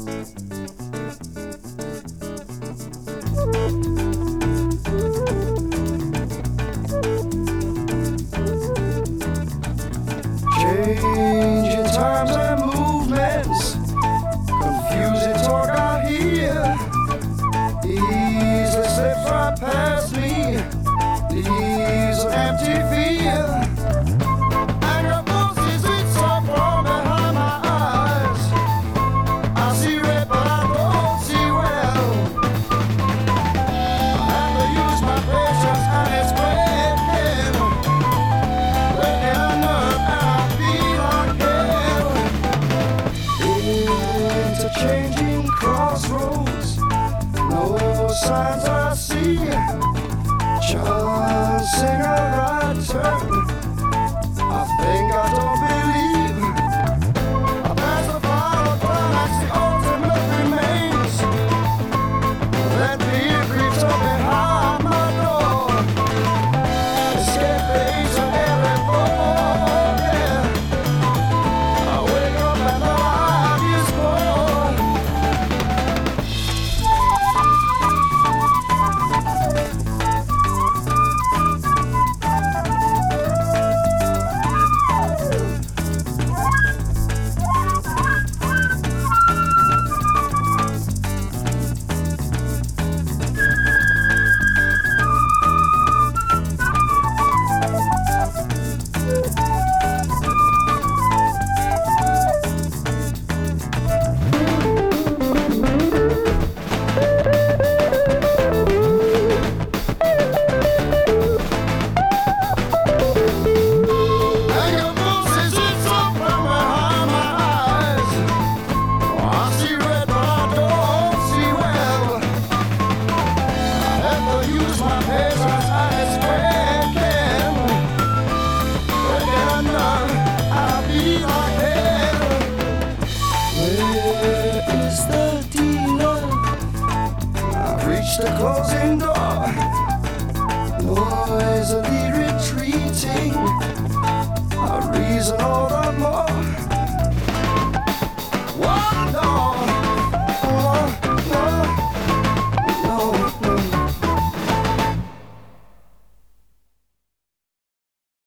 Changing times and movements, confusing talk I hear, easily slips right past me, leaves an empty fear. And your voices, it's so far behind my eyes. I see red but I don't see well. I have to use my patience and it's breaking. Breaking a nerve and I feel like hell. Interchanging crossroads, no signs I see. Chancing a right turn, I think I don't believe. I pass the final climax, the ultimate remains. That fear creeps up behind my door. Escape fades on every floor, yeah. I wake up and the light is gone. The closing door, noisily retreating. I reason all the